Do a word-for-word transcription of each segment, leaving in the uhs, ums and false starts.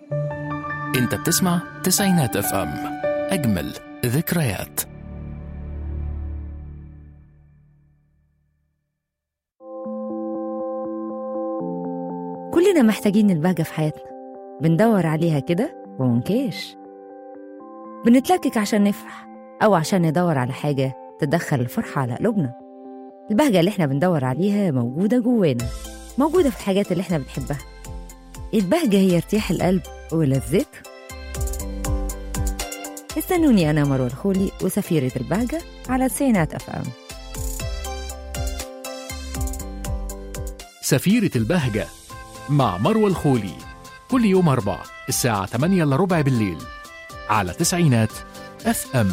انت بتسمع تسعينات اف ام، اجمل ذكريات. كلنا محتاجين البهجة في حياتنا، بندور عليها كده ومنكيش، بنتلكك عشان نفرح أو عشان ندور على حاجة تدخل الفرحة على قلوبنا. البهجة اللي احنا بندور عليها موجودة جوانا، موجودة في الحاجات اللي احنا بنحبها. البهجة هي ارتياح القلب ولذته. استنوني أنا مروة الخولي وسفيرة البهجة على تسعينات أف أم. سفيرة البهجة مع مروة الخولي، كل يوم أربعة الساعة ثمانية إلا ربع بالليل على تسعينات اف ام.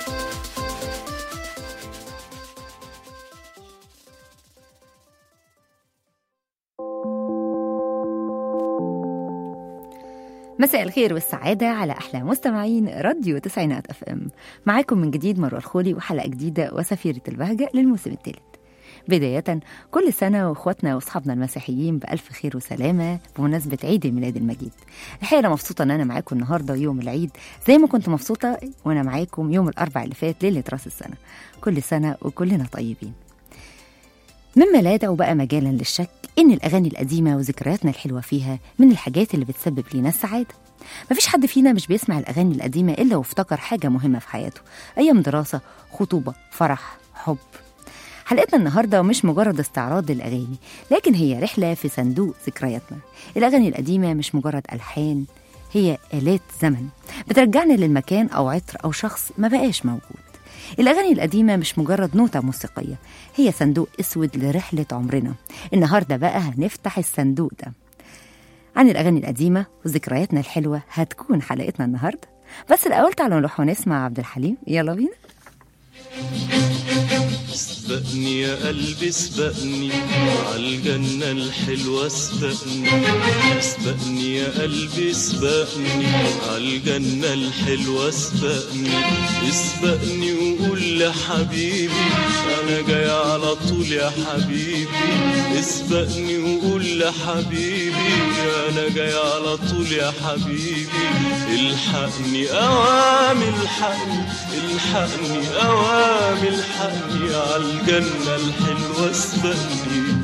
مساء الخير والسعادة على أحلى مستمعين راديو تسعينات أف أم. معاكم من جديد مروة الخولي وحلقة جديدة وسفيرة البهجة للموسم الثالث. بداية كل سنة وإخواتنا وأصحابنا المسيحيين بألف خير وسلامة بمناسبة عيد الميلاد المجيد. الحقيقة أنا مبسوطة أن أنا معاكم النهاردة يوم العيد، زي ما كنت مبسوطة وأنا معاكم يوم الأربع اللي فات ليلة رأس السنة. كل سنة وكلنا طيبين. مما لا يدعو بقى مجالا للشك إن الأغاني القديمة وذكرياتنا الحلوة فيها من الحاجات اللي بتسبب لنا السعادة. مفيش حد فينا مش بيسمع الأغاني القديمة إلا وافتكر حاجة مهمة في حياته، أيام دراسة، خطوبة، فرح، حب. حلقتنا النهاردة مش مجرد استعراض للأغاني، لكن هي رحلة في صندوق ذكرياتنا. الأغاني القديمة مش مجرد ألحان، هي آلات زمن بترجعنا للمكان أو عطر أو شخص ما بقاش موجود. الأغاني القديمة مش مجرد نوتة موسيقية، هي صندوق أسود لرحلة عمرنا. النهاردة بقى هنفتح الصندوق ده. عن الأغاني القديمة وذكرياتنا الحلوة هتكون حلقتنا النهاردة. بس الأول تعالوا نروح ونسمع عبد الحليم. يلا بينا. سبقني يا قلبي سبقني عالجنة الحلوة، سبقني سبقني يا قلبي سبقني عالجنة الحلوة، سبقني اسبقني وقول لحبيبي أنا جاي على طول يا حبيبي. اسبقني وقول لحبيبي أنا جاي على طول يا حبيبي. الحقني أوام الحقني الحقني أوام الحقني عالجنة الحلوة، اسبقني.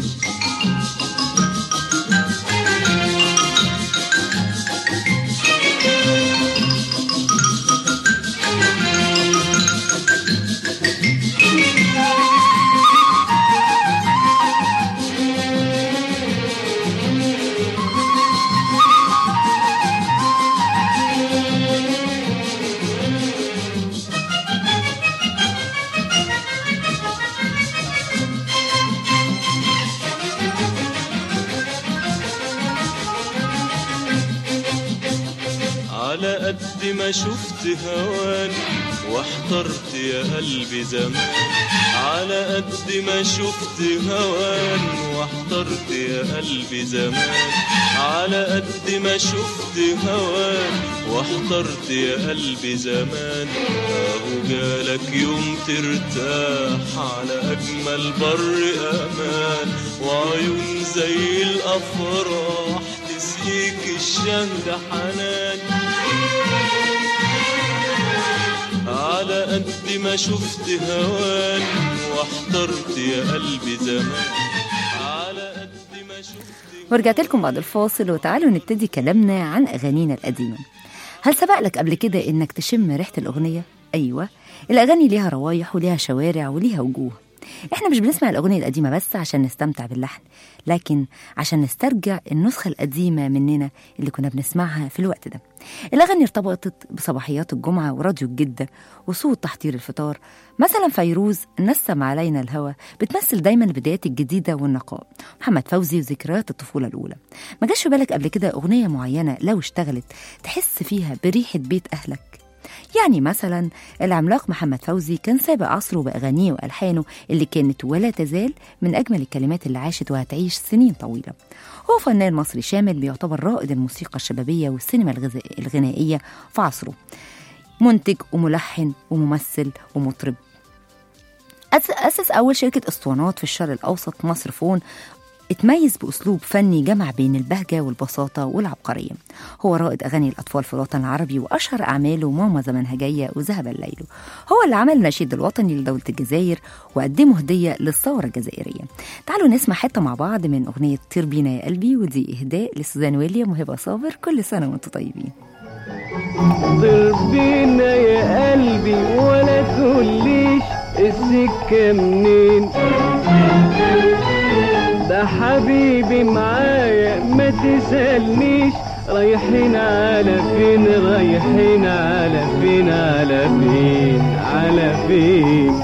على قد ما شفت هوان واحترت يا قلبي زمان، على قد ما شفت هوان واحترت يا قلبي زمان، على قد ما شفت هوان واحترت يا قلبي زمان. اهو جالك يوم ترتاح على اجمل بر امان، وعيون زي الافراح تسقيك الشهد حنان. على قد ما شفت هوان واحترت يا قلبي زمان، على قد ما شفت. ورجعت لكم بعد الفاصل وتعالوا نبتدي كلامنا عن أغانينا القديمة. هل سبق لك قبل كده إنك تشم ريحة الأغنية؟ أيوة، الأغاني ليها روايح وليها شوارع وليها وجوه. إحنا مش بنسمع الأغنية القديمة بس عشان نستمتع باللحن، لكن عشان نسترجع النسخة القديمة مننا اللي كنا بنسمعها في الوقت ده. الأغاني ارتبطت بصباحيات الجمعة وراديو الجدة وصوت تحضير الفطار. مثلا فيروز نسم علينا الهوى بتمثل دايما البدايات الجديدة والنقاء. محمد فوزي وذكريات الطفولة الأولى. ما جاش في بالك قبل كده أغنية معينة لو اشتغلت تحس فيها بريحة بيت أهلك؟ يعني مثلا العملاق محمد فوزي كان سابق عصره بأغانيه وألحانه اللي كانت ولا تزال من أجمل الكلمات اللي عاشت وهتعيش سنين طويلة. هو فنان مصري شامل بيعتبر رائد الموسيقى الشبابية والسينما الغنائية في عصره، منتج وملحن وممثل ومطرب. أسس أول شركة اسطوانات في الشرق الأوسط مصر فون اتميز بأسلوب فني جمع بين البهجة والبساطة والعبقرية. هو رائد أغاني الأطفال في الوطن العربي، وأشهر أعماله ماما زمانها جاية وذهب الليل. هو اللي عمل النشيد الوطني لدولة الجزائر وقدمه هدية للثورة الجزائرية. تعالوا نسمع حتة مع بعض من أغنية طير بينا يا قلبي، ودي إهداء لسوزان ويليام وهبة صابر. كل سنة وانتم طيبين. طير بينا يا قلبي ولا تقوليش السكة منين، ده حبيبي معايا ما تسألنيش رايحين على فين، رايحين على فين، على فين، على فين.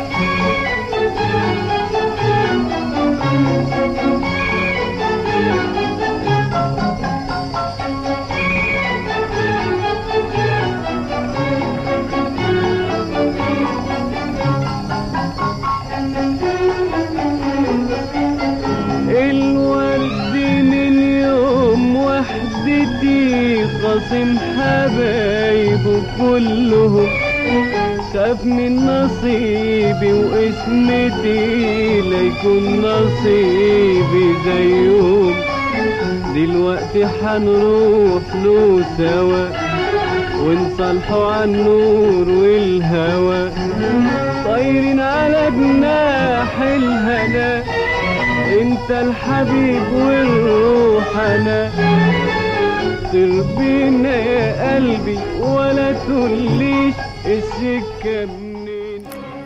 خاصم حبايبه كلهم، خاف من نصيبي واسمتي ليكون نصيبي زيهم. دلوقتي حنروح له سوا ونصالحوا عن النور والهوى، طايرين على جناح الهنا، انت الحبيب والروح انا. طير بينا يا قلبي ولا تقوليش السكة منين.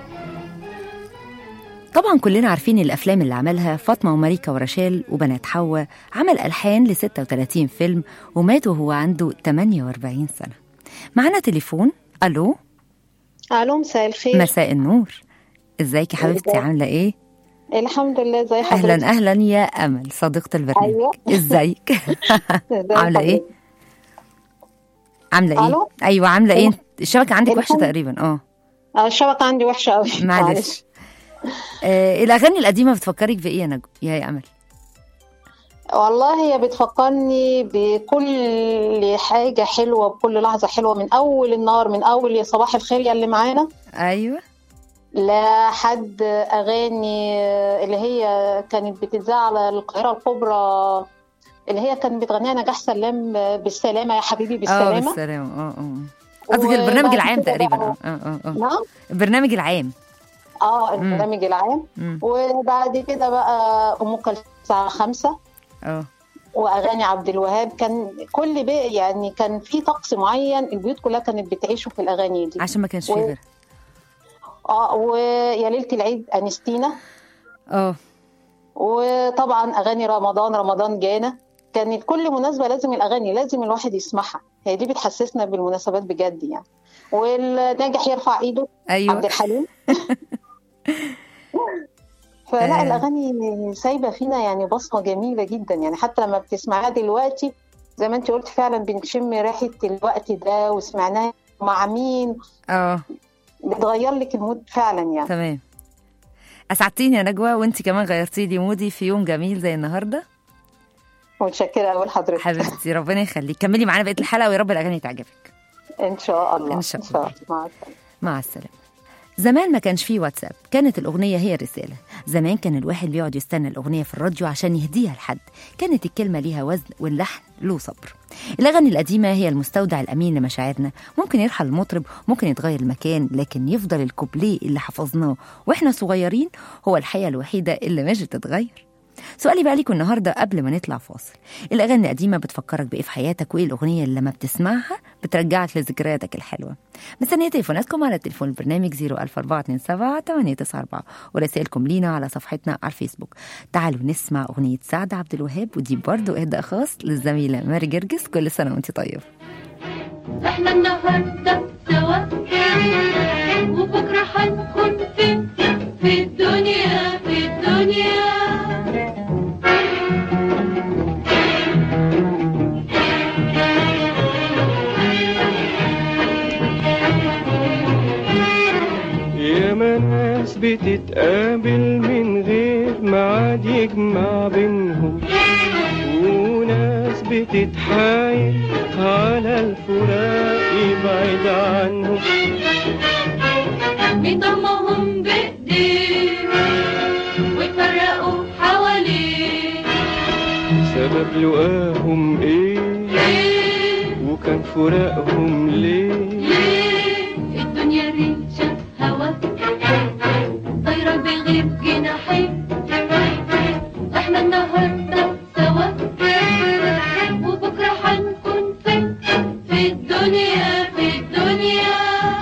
طبعا كلنا عارفين الأفلام اللي عملها فاطمة وماريكا ورشال وبنات حواء. عمل ألحان ل ستة وثلاثين فيلم ومات وهو عنده ثمانية وأربعين سنة. معنا تليفون. ألو. ألو، مساء الخير. مساء النور. ازيك يا حبيبتي، عاملة ايه؟ الحمد لله. زي حضرتك؟ اهلا اهلا يا امل صديقة البرنامج. أيوة. ازيك؟ عاملة ايه؟ عاملة ايه؟ ألو؟ ايوه عاملة ايه؟ الشبكة عندك وحشة تقريبا. اه الشبكة عندي وحشة قوي. معلش. آه الاغاني القديمة بتفكرك بايه يا نجو يا امل؟ والله هي بتفكرني بكل حاجة حلوة، بكل لحظة حلوة، من اول النهار، من اول يا صباح الخير يا اللي معانا. ايوه. لحد اغاني اللي هي كانت بتتذاع على القاهرة الكبرى، اللي هي كانت بتغنيها نجاح سلام، بالسلامة يا حبيبي بالسلامة. اه بالسلامة. اه اه قصدك البرنامج العام تقريبا. اه اه اه نعم البرنامج العام. اه البرنامج العام. مم. وبعد كده بقى ام كلثوم الساعة خمسة. اه واغاني عبد الوهاب. كان كل بيت يعني كان في طقس معين البيوت كلها كانت بتعيشه في الاغاني دي، عشان ما كانش فيه غيرها. اه ويا ليلة العيد انستينا. اه وطبعا اغاني رمضان، رمضان جانا. كانت كل مناسبة لازم الاغاني لازم الواحد يسمعها، هي دي بتحسسنا بالمناسبات بجد يعني. والناجح يرفع ايده. أيوة. عبد الحليم. فلا الاغاني سايبه فينا يعني بصمه جميله جدا يعني، حتى لما بتسمعها دلوقتي زي ما انت قلت فعلا بنشم ريحه الوقت ده وسمعناها مع مين. اه بتغير لك المود فعلا يعني. تمام. اسعدتيني يا نجوى، وانت كمان غيرتي لي مودي في يوم جميل زي النهارده. متشكره قوي لحضرتك حبيبتي، ربنا يخليك. كملي معانا بقيه الحلقه ويا رب الاغاني تعجبك ان شاء الله. ان شاء الله. مع السلامه. مع السلامه. زمان ما كانش فيه واتساب، كانت الأغنية هي الرسالة. زمان كان الواحد بيقعد يستنى الأغنية في الراديو عشان يهديها لحد، كانت الكلمة ليها وزن واللحن له صبر. الأغاني القديمة هي المستودع الأمين لمشاعرنا. ممكن يرحل المطرب، ممكن يتغير المكان، لكن يفضل الكوبليه اللي حفظناه وإحنا صغيرين هو الحقيقة الوحيدة اللي مش بتتغير. سؤالي بقى ليكم النهاردة قبل ما نطلع فاصل، الأغاني القديمة بتفكرك بإيه في حياتك، وإيه الأغنية اللي لما بتسمعها بترجعك لذكرياتك الحلوة؟ مستنية تليفوناتكم على تليفون البرنامج صفر ألف أربعة اتنين سبعة ثمانية تسعة أربعة ورسائلكم لينا على صفحتنا على الفيسبوك. تعالوا نسمع أغنية سعد عبد الوهاب، ودي برضو إهداء خاص للزميلة ماري جرجس. كل سنة وانت طيب. احنا النهارده سوا وبكره هنكون فين في الدنيا في الدنيا. ياما ناس بتتقابل من غير ميعاد يجمع بينهم، وناس بتتحايل على الفراق يبعد عنهم. بيضمهم بإيديه ويفرقوا حواليه سبب لقاهم ايه وكان فراقهم ليه الدنيا ريشة هوا طايرة بغير جناحين احنا النهاردة سوا وبكرة هنكون فين في الدنيا في الدنيا.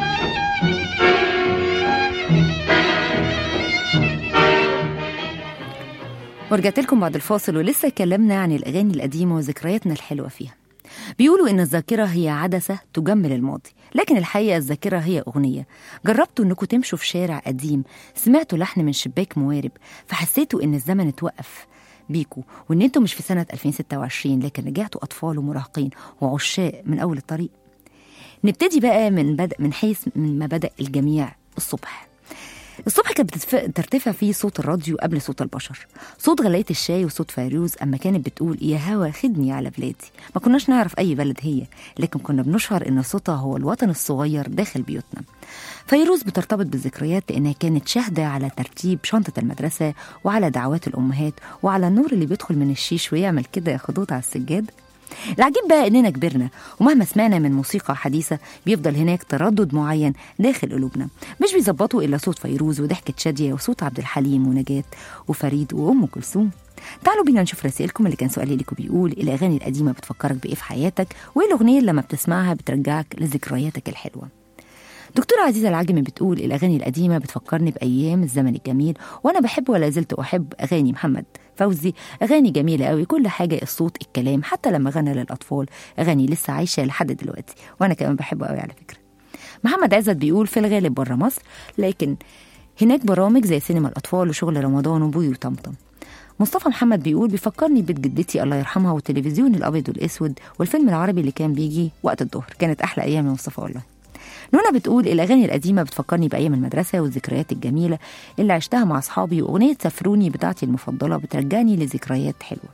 ورجعت لكم بعد الفاصل ولسه اتكلمنا عن الأغاني القديمة وذكرياتنا الحلوة فيها. بيقولوا إن الذاكرة هي عدسة تجمل الماضي، لكن الحقيقة الذاكرة هي أغنية. جربتوا إنكم تمشوا في شارع قديم، سمعتوا لحن من شباك موارب، فحسيتوا إن الزمن اتوقف بيكوا وإن أنتوا مش في سنة ألفين وستة وعشرين، لكن رجعتوا أطفال ومراهقين وعشاق من أول الطريق. نبتدي بقى من بدء من حيث من ما بدأ الجميع. الصبح الصبح كانت بترتفع فيه صوت الراديو قبل صوت البشر، صوت غلاية الشاي وصوت فيروز أما كانت بتقول يا هوا خدني على بلادي. ما كناش نعرف أي بلد هي، لكن كنا بنشعر إن صوتها هو الوطن الصغير داخل بيوتنا. فيروز بترتبط بالذكريات لأنها كانت شاهدة على ترتيب شنطة المدرسة وعلى دعوات الأمهات وعلى النور اللي بيدخل من الشيش ويعمل كده خطوط على السجاد. العجيب بقى إننا كبرنا ومهما سمعنا من موسيقى حديثة بيفضل هناك تردد معين داخل قلوبنا، مش بيظبطوا إلا صوت فيروز وضحكة شادية وصوت عبد الحليم ونجاة وفريد وأم كلثوم. تعالوا بينا نشوف رسائلكم اللي كان سؤالي لكم بيقول الأغاني القديمة بتفكرك بإيه في حياتك، وإيه الأغنية اللي لما بتسمعها بترجعك لذكرياتك الحلوة. دكتورة عزيزة العجمي بتقول الأغاني القديمة بتفكرني بأيام الزمن الجميل، وأنا بحب ولا زلت أحب أغاني محمد فوزي. أغاني جميلة قوي، كل حاجة، الصوت، الكلام، حتى لما غنى للأطفال أغاني لسه عايشة لحد دلوقتي، وأنا كمان بحبه قوي على فكرة. محمد عزت بيقول في الغالب بره مصر، لكن هناك برامج زي سينما الأطفال وشغل رمضان وبوي وطمطم. مصطفى محمد بيقول بيفكرني بيت جدتي الله يرحمها والتلفزيون الأبيض والأسود والفيلم العربي اللي كان بيجي وقت الظهر، كانت أحلى أيام يا مصطفى والله. نونا بتقول الأغاني القديمة بتفكرني بأيام المدرسة والذكريات الجميلة اللي عشتها مع أصحابي، وأغنية سافروني بتاعتي المفضلة بترجعني لذكريات حلوة.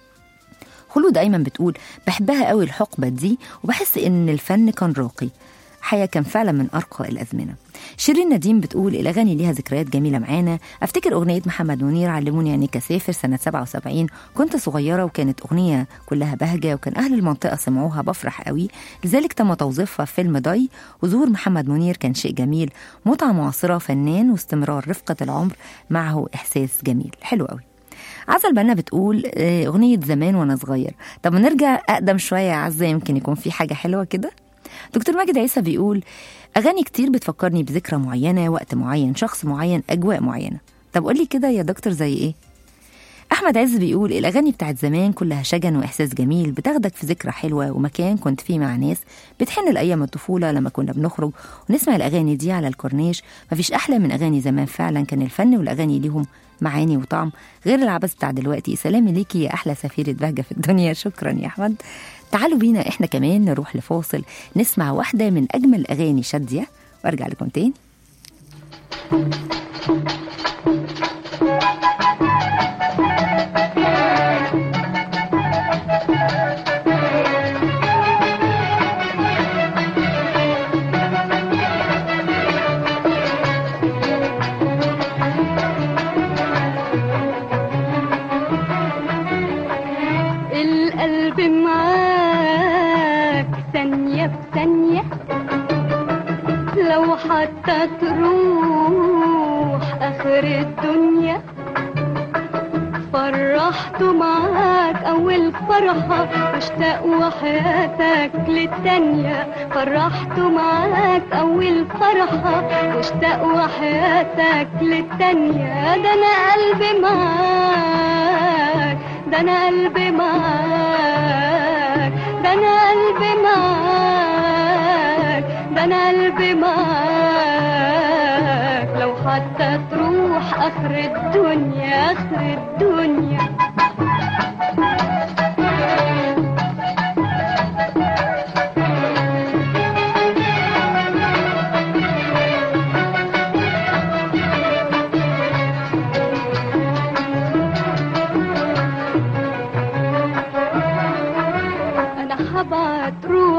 خلود دايما بتقول بحبها قوي الحقبة دي، وبحس إن الفن كان راقي، حياة كان فعلا من أرقى الأزمنة. شيرين نديم بتقول الأغاني ليها ذكريات جميلة معانا. أفتكر أغنية محمد منير علموني عينيك أسافر سنة سبعة وسبعين، كنت صغيرة وكانت أغنية كلها بهجة، وكان أهل المنطقة سمعوها بفرح قوي، لذلك تم توظيفها في فيلم ضي. وظهور محمد منير كان شيء جميل، متعة معاصرة، فنان، واستمرار رفقة العمر معه إحساس جميل حلو قوي. عزة البنا بتقول أغنية زمان وأنا صغير. طب نرجع أقدم شوية يا عزة، يمكن يكون في حاجة حلوة كده. دكتور ماجد عيسى بيقول أغاني كتير بتفكرني بذكرى معينة، وقت معين، شخص معين، أجواء معينة. طب قولي كده يا دكتور زي إيه؟ أحمد عز بيقول الأغاني بتاعت زمان كلها شجن وإحساس جميل، بتاخدك في ذكرى حلوة ومكان كنت فيه مع ناس، بتحن لأيام الطفولة لما كنا بنخرج ونسمع الأغاني دي على الكورنيش. مفيش أحلى من أغاني زمان، فعلا كان الفن والأغاني ليهم معاني وطعم غير العبث بتاع دلوقتي. سلامي ليكي يا أحلى سفيرة بهجة في الدنيا. شكرا يا أحمد. تعالوا بينا إحنا كمان نروح لفاصل نسمع واحدة من أجمل أغاني شادية وأرجع لكم تاني. القلب معاك ثانية بثانية، لو حتى تروح آخر الدنيا، فرحته معاك أول فرحة واشتاق وحياتك للتانية، فرحته معاك أول فرحة واشتاق وحياتك للتانية. ده أنا قلبي معاك، ده أنا قلبي معاك، ده أنا قلبي معاك، ده أنا قلبي معاك، لو حتى تروح آخر الدنيا، آخر الدنيا.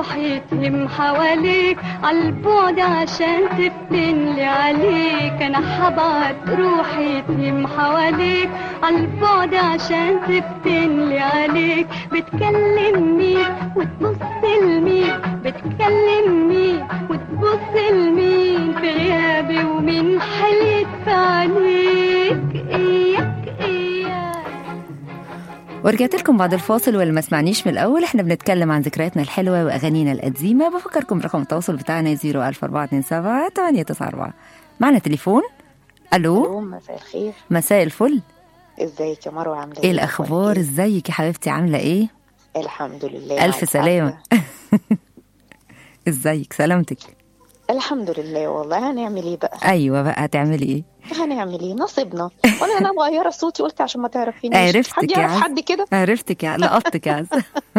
روحي تهم حواليك عالبعد عشان تفتن لي عليك. انا حبعت روحي تهم حواليك عالبعد عشان تفتن لي عليك. بتكلم مين وتبص لمين، بتكلم مين وتبص لمين في غيابي ومين حليت في عينيك. اياك اياك. ورجعت لكم بعد الفاصل، واللي ما سمعنيش من الأول احنا بنتكلم عن ذكرياتنا الحلوة وأغانينا القديمة. بفكركم رقم التواصل بتاعنا صفر ألف أربعة اتنين سبعة تمانية تسعة أربعة. معنا تليفون. ألو. مساء الخير. مساء الفل. ازيك يا مروة، عاملة ايه الأخبار؟ ازيك يا حبيبتي، عاملة ايه؟ الحمد لله. ألف سلامة. ازيك؟ سلامتك؟ الحمد لله. والله هنعمل ايه بقى؟ ايوه بقى، هتعملي ايه؟ هنعمل ايه؟ نصيبنا. وانا انا مغيره صوتي قلت عشان ما تعرفينيش. عرفتك يا عز. حد كده عرفتك يا لقطتك يا عز.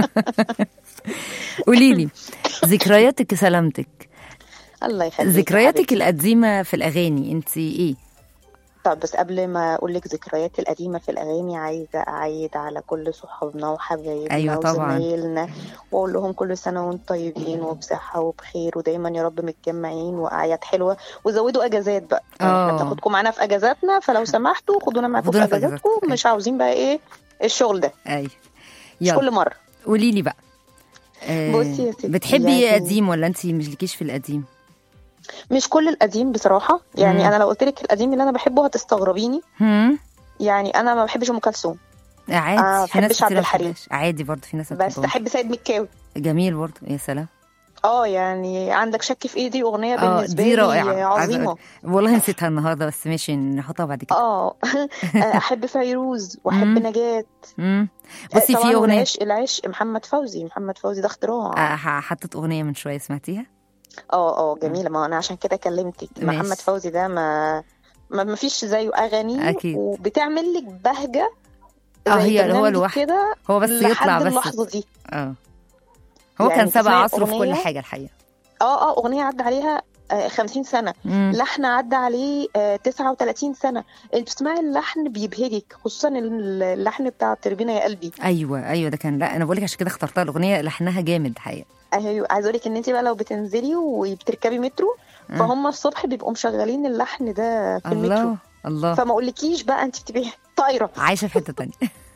قولي لي ذكرياتك سلامتك. الله يخليك. ذكرياتك القديمه في الاغاني انت ايه؟ طب بس قبل ما اقول لك ذكرياتي القديمه في الاغاني، عايزه اعيد على كل صحابنا وحبايبنا أيوة وزمايلنا، واقول لهم كل سنه وانتم طيبين وبصحه وبخير، ودايما يا رب متجمعين واعياد حلوه، وزودوا اجازات بقى. احنا بناخدكم معانا في اجازاتنا، فلو سمحتوا خدونا معاكم في اجازاتكم. مش عاوزين بقى ايه الشغل ده. ايوه مش كل مره. قولي لي بقى، آه بصي يا ستي، بتحبي قديم ولا انت مش لكيش في القديم؟ مش كل القديم بصراحه، يعني مم. انا لو قلت لك القديم اللي انا بحبه هتستغربيني. مم. يعني انا ما بحبش ام كلثوم عادي. ما بحبش عبد الحليم عادي برضه، في ناس بس احب سيد مكاوي. جميل برضه. يا سلام. اه يعني عندك شك في ايه؟ دي اغنيه بالنسبه لي عظيمه. والله نسيتها النهارده، بس ماشي نحطها بعد كده. اه احب فيروز واحب نجاة. امم بصي في اغنيه العشق العشق محمد فوزي. محمد فوزي ده اختراع. آه حطيت اغنيه من شويه، سمعتيها؟ اه اه جميله. ما انا عشان كده كلمتك. محمد فوزي ده ما ما فيش زيه اغاني، وبتعمل لك بهجه. اه هي هو لوحده كده، هو بس يطلع بس اللحظه دي. اه هو يعني كان سبع عصره في كل حاجه الحقيقه. اه اه اغنيه عدى عليها خمسين سنة، مم. لحن عدى عليه تسعة وتلاتين سنة. انت بتسمعي اللحن بيبهرك، خصوصا اللحن بتاع تربينا يا قلبي. ايوه ايوه ده كان، لا انا بقولك عشان كده اخترتها الاغنيه، لحنها جامد حقيقه. ايوه عايزه اقولك ان انت بقى لو بتنزلي وبتركبي مترو، أه. فهم الصبح بيبقوا مشغلين اللحن ده في الله المترو. الله. فما اقولكيش بقى انت بتبقي طايره عايشه في حته تانية.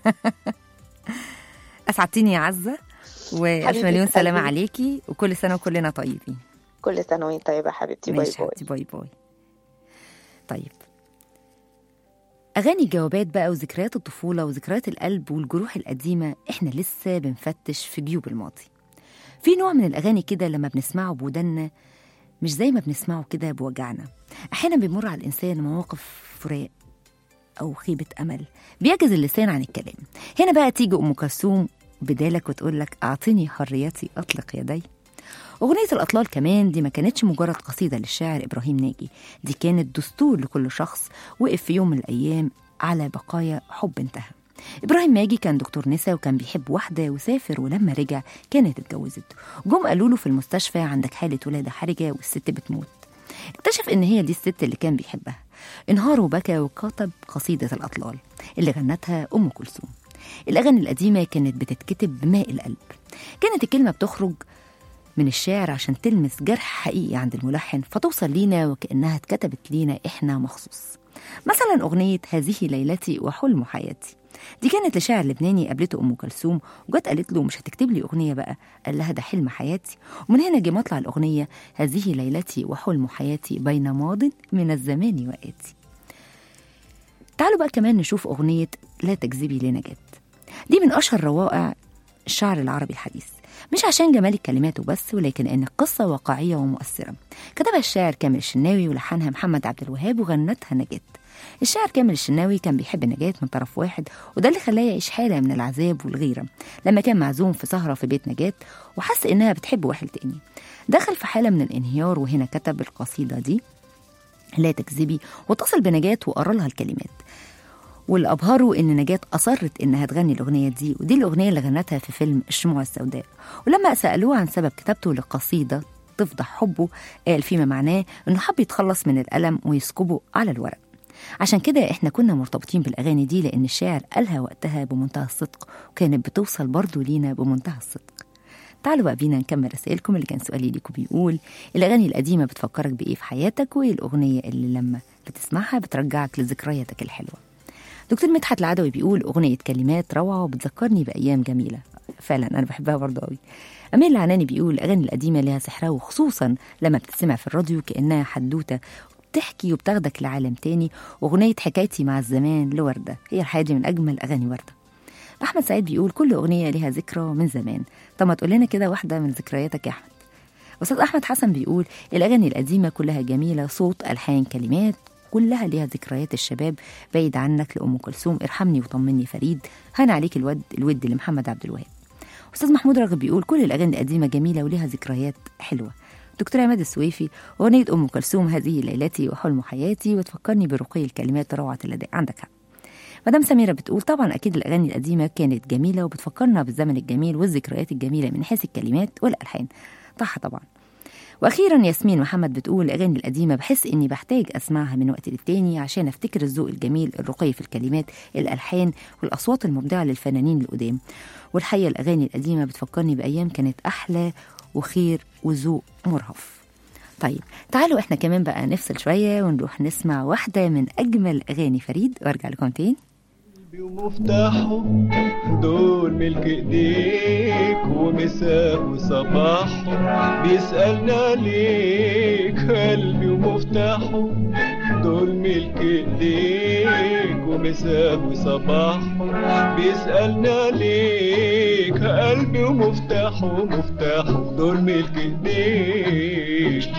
اسعدتيني يا عزه، والف مليون سلامه عليكي، وكل سنه وكلنا طيبين. كل سنه وانت طيبه يا حبيبتي. باي باي. باي باي. طيب اغاني الجوابات بقى وذكريات الطفوله وذكريات القلب والجروح القديمه، احنا لسه بنفتش في جيوب الماضي. في نوع من الاغاني كده لما بنسمعه بودنا مش زي ما بنسمعه كده بوجعنا. احيانا بيمر على الانسان مواقف فراق او خيبه امل بيعجز اللسان عن الكلام. هنا بقى تيجي ام كلثوم بدالك وتقول لك اعطني حريتي اطلق يدي. أغنية الأطلال كمان دي ما كانتش مجرد قصيدة للشاعر إبراهيم ناجي، دي كانت دستور لكل شخص وقف في يوم من الأيام على بقايا حب انتهى. إبراهيم ناجي كان دكتور نسا وكان بيحب واحدة وسافر، ولما رجع كانت اتجوزت. جم قالوا له في المستشفى عندك حالة ولادة حرجة والست بتموت. اكتشف إن هي دي الست اللي كان بيحبها. انهار وبكى وكتب قصيدة الأطلال اللي غنتها أم كلثوم. الأغاني القديمة كانت بتتكتب بماء القلب، كانت الكلمة بتخرج من الشاعر عشان تلمس جرح حقيقي عند الملحن فتوصل لينا وكأنها اتكتبت لينا إحنا مخصوص. مثلا أغنية هذه ليلتي وحلم حياتي دي كانت لشاعر لبناني قابلته أم كلثوم وجت قالت له مش هتكتب لي أغنية بقى؟ قال لها ده حلم حياتي. ومن هنا جه مطلع الأغنية هذه ليلتي وحلم حياتي بين ماض من الزمان وآتي. تعالوا بقى كمان نشوف أغنية لا تكذبي لنجاة، دي من أشهر روائع الشعر العربي الحديث، مش عشان جمال الكلمات وبس ولكن إن القصة واقعية ومؤثرة. كتبها الشاعر كامل الشناوي ولحنها محمد عبد الوهاب وغنتها نجاة. الشاعر كامل الشناوي كان بيحب نجاة من طرف واحد، وده اللي خلاه يعيش حالة من العذاب والغيرة لما كان معزوم في سهرة في بيت نجاة وحس إنها بتحب واحد تاني. دخل في حالة من الانهيار، وهنا كتب القصيدة دي لا تكذبي واتصل بنجاة وقرأ لها الكلمات. واللي أبهروا إن نجاة أصرت إنها تغني الأغنية دي، ودي الأغنية اللي غنتها في فيلم الشموع السوداء. ولما سألوه عن سبب كتابته للقصيدة تفضح حبه، قال فيما معناه إنه حب يتخلص من الألم ويسكبه على الورق. عشان كده إحنا كنا مرتبطين بالأغاني دي، لأن الشاعر قالها وقتها بمنتهى الصدق وكانت بتوصل برضو لينا بمنتهى الصدق. تعالوا بقى بينا نكمل رسائلكم. اللي كان سؤالي ليكم بيقول الأغاني القديمة بتفكرك بإيه في حياتك، وإيه الأغنية اللي لما بتسمعها بترجعك لذكرياتك الحلوة؟ دكتور مدحت العدوي بيقول أغنية كلمات روعة وبتذكرني بأيام جميلة. فعلا أنا بحبها برضه قوي. أمير العناني بيقول الأغاني القديمة لها سحرها، وخصوصا لما بتسمع في الراديو كأنها حدوتة بتحكي وبتاخدك لعالم تاني. أغنية حكايتي مع الزمان لوردة هي الحاجة من أجمل أغاني وردة. أحمد سعيد بيقول كل أغنية لها ذكرى من زمان. طب ما تقول لنا كده واحدة من ذكرياتك يا أحمد. أستاذ أحمد حسن بيقول الأغاني القديمة كلها جميلة، صوت ألحان كلمات كلها ليها ذكريات الشباب. بعيد عنك لأم كلثوم، ارحمني وطمني فريد، هان عليك الود الود لمحمد عبد الوهاب. أستاذ محمود راغب بيقول كل الأغاني القديمة جميلة وليها ذكريات حلوة. دكتور عماد السويفي أغنية أم كلثوم هذه ليلتي وحلم حياتي وتفكرني برقي الكلمات روعة الأداء. عندك حق. مدام سميرة بتقول طبعا أكيد الأغاني القديمة كانت جميلة وبتفكرنا بالزمن الجميل والذكريات الجميلة من حيث الكلمات والألحان. صح طبعا. وأخيرا ياسمين محمد بتقول الأغاني القديمة بحس إني بحتاج أسمعها من وقت للتاني عشان أفتكر الذوق الجميل الرقي في الكلمات، الألحان والأصوات المبدعة للفنانين القدام. والحقيقة الأغاني القديمة بتفكرني بأيام كانت أحلى وخير وذوق مرهف. طيب تعالوا إحنا كمان بقى نفصل شوية ونروح نسمع واحدة من أجمل أغاني فريد وأرجع لكم تاني. ومفتاحه دول ملك ايديك، ومساه وصباحه بيسألنا ليك. قلبي ومفتاحه دول ملك ايديك، ومساه وصباحه بيسألنا ليك. قلبي ومفتاحه مفتاحه دول ملك ايديك.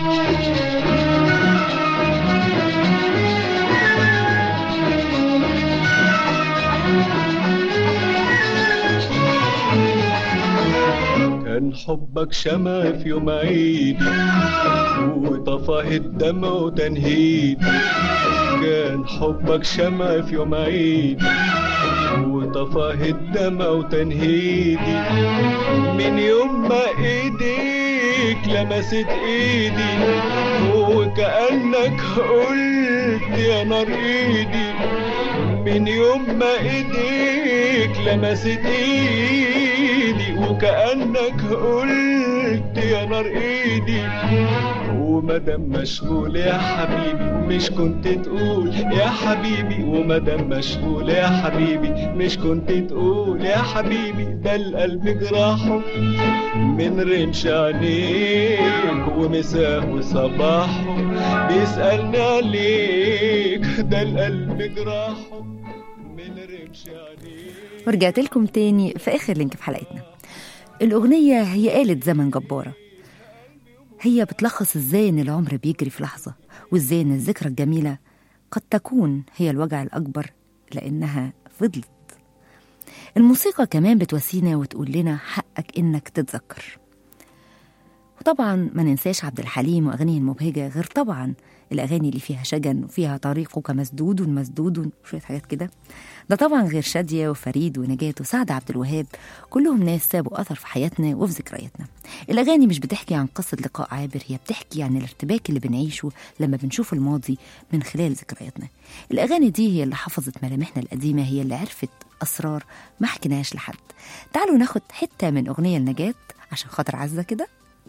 كان حبك شمع في يوم عيدي وطفاه الدمع وتنهيدي. كان حبك شمع في يوم عيدي وطفاه الدمع وتنهيدي. من يوم ما ايديك لمست ايدي وكأنك قلت يا نار ايدي. من يوم ما ايديك لمست ايدي وكأنك قلت يا نار ايدي. ومدام مشغول يا حبيبي مش كنت تقول يا حبيبي. ومدام مشغول يا حبيبي مش كنت تقول يا حبيبي. ده القلب جراحه من رمش عينيك، ومساه وصباحه بيسألني عليك. ده القلب جراحه من رمش عينيك. ورجعت لكم تاني في آخر لينك في حلقتنا. الأغنية هي آلة زمن جبارة، هي بتلخص ازاي ان العمر بيجري في لحظة، وازاي ان الذكرى الجميلة قد تكون هي الوجع الأكبر لأنها فضلت. الموسيقى كمان بتواسينا وتقول لنا حقك إنك تتذكر. وطبعا ما ننساش عبد الحليم وأغانيه المبهجة، غير طبعا الأغاني اللي فيها شجن وفيها طريقك مسدود مسدود وشوية حاجات كده. ده طبعا غير شادية وفريد ونجاة وسعد عبد الوهاب، كلهم ناس سابوا أثر في حياتنا وفي ذكرياتنا. الأغاني مش بتحكي عن قصة لقاء عابر، هي بتحكي عن الارتباك اللي بنعيشه لما بنشوف الماضي من خلال ذكرياتنا. الأغاني دي هي اللي حفظت ملامحنا القديمة، هي اللي عرفت أسرار ما حكيناهاش لحد. تعالوا ناخد حتة من أغنية لنجاة عشان خاطر عزة كده.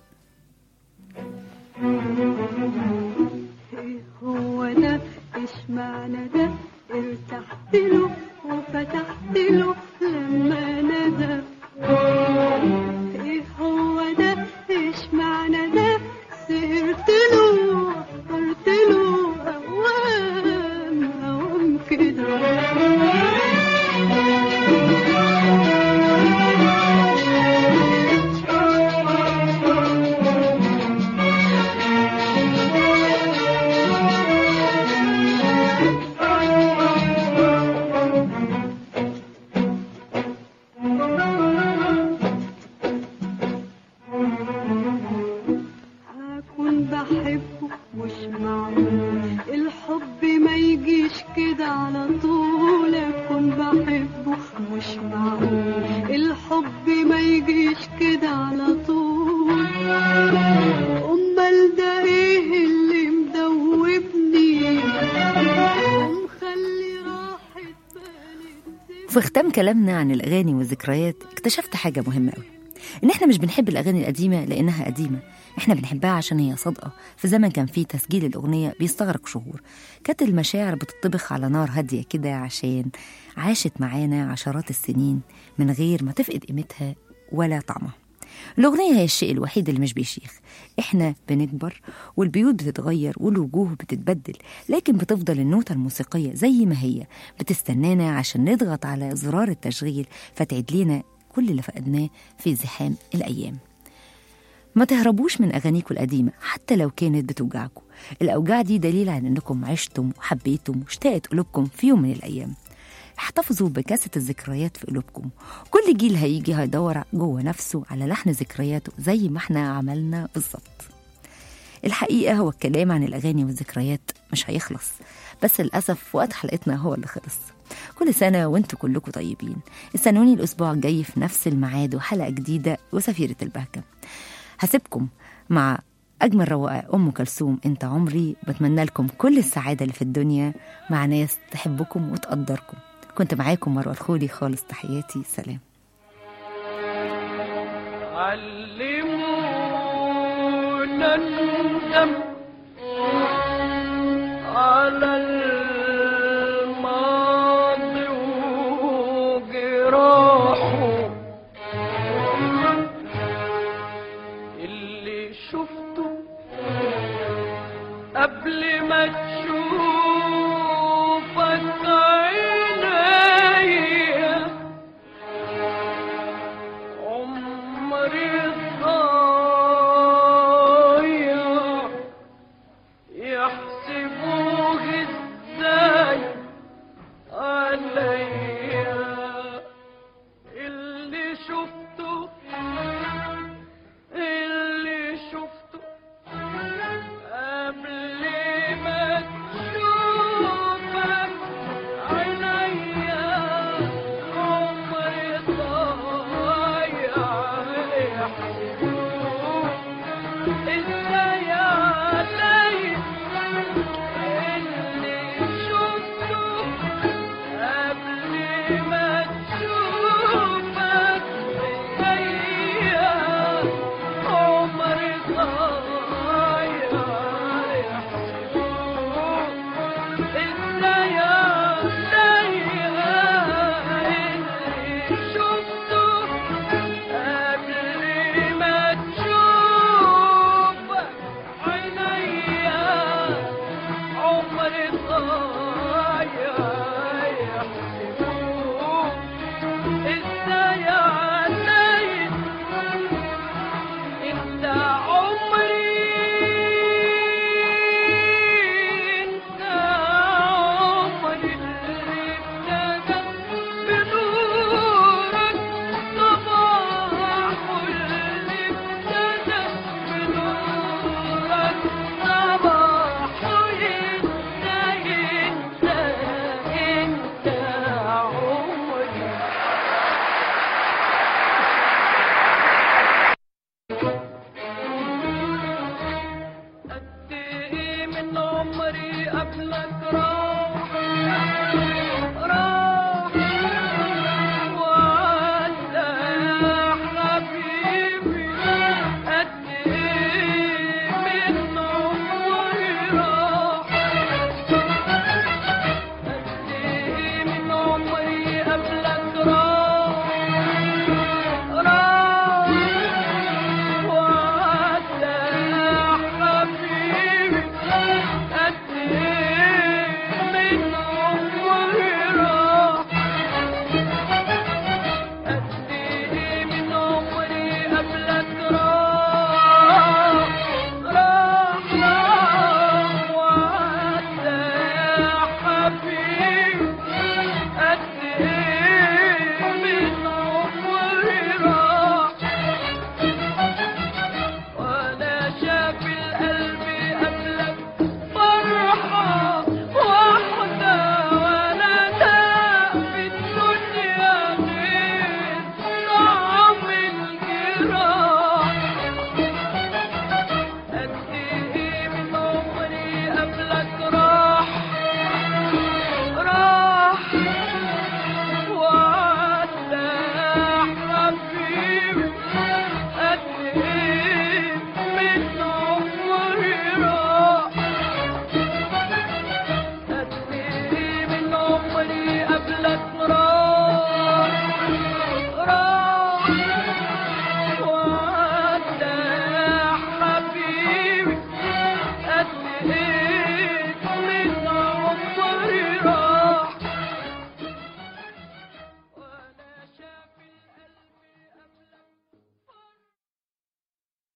هو ده إيش معنى ده، ارتحت له وفتحت له لما ندى. ايه هو ده إيش معنى ده، سهرت له قلت له أوام أوام كده. في ختام كلامنا عن الأغاني والذكريات اكتشفت حاجة مهمة قوي. إن إحنا مش بنحب الأغاني القديمة لأنها قديمة، إحنا بنحبها عشان هي صادقة. في زمن كان فيه تسجيل الأغنية بيستغرق شهور، كانت المشاعر بتطبخ على نار هادية كده عشان عاشت معانا عشرات السنين من غير ما تفقد قيمتها ولا طعمها. الأغنية هي الشيء الوحيد اللي مش بيشيخ. إحنا بنكبر والبيوت بتتغير والوجوه بتتبدل، لكن بتفضل النوتة الموسيقية زي ما هي بتستنانا عشان نضغط على زرار التشغيل فتعيد لنا كل اللي فقدناه في زحام الأيام. ما تهربوش من أغانيكم القديمة حتى لو كانت بتوجعكم. الأوجاع دي دليل على أنكم عشتم وحبيتم واشتاقت قلوبكم في يوم من الأيام. احتفظوا بكاسة الذكريات في قلوبكم. كل جيل هيجي هيدور جوه نفسه على لحن ذكرياته زي ما احنا عملنا بالظبط. الحقيقة هو الكلام عن الأغاني والذكريات مش هيخلص، بس للأسف وقت حلقتنا هو اللي خلص. كل سنة وانتوا كلكم طيبين. استنوني الأسبوع الجاي في نفس الميعاد وحلقة جديدة وسفيرة البهجة. هسيبكم مع أجمل رواقة أم كلثوم انت عمري. بتمنى لكم كل السعادة اللي في الدنيا مع ناس تحبكم وتقدركم. كنت معاكم مروة الخولي. خالص تحياتي، سلام. علمونا ندم على الماضي وجراحه اللي شفته قبل ما تشوفك عينيا عمري ضاع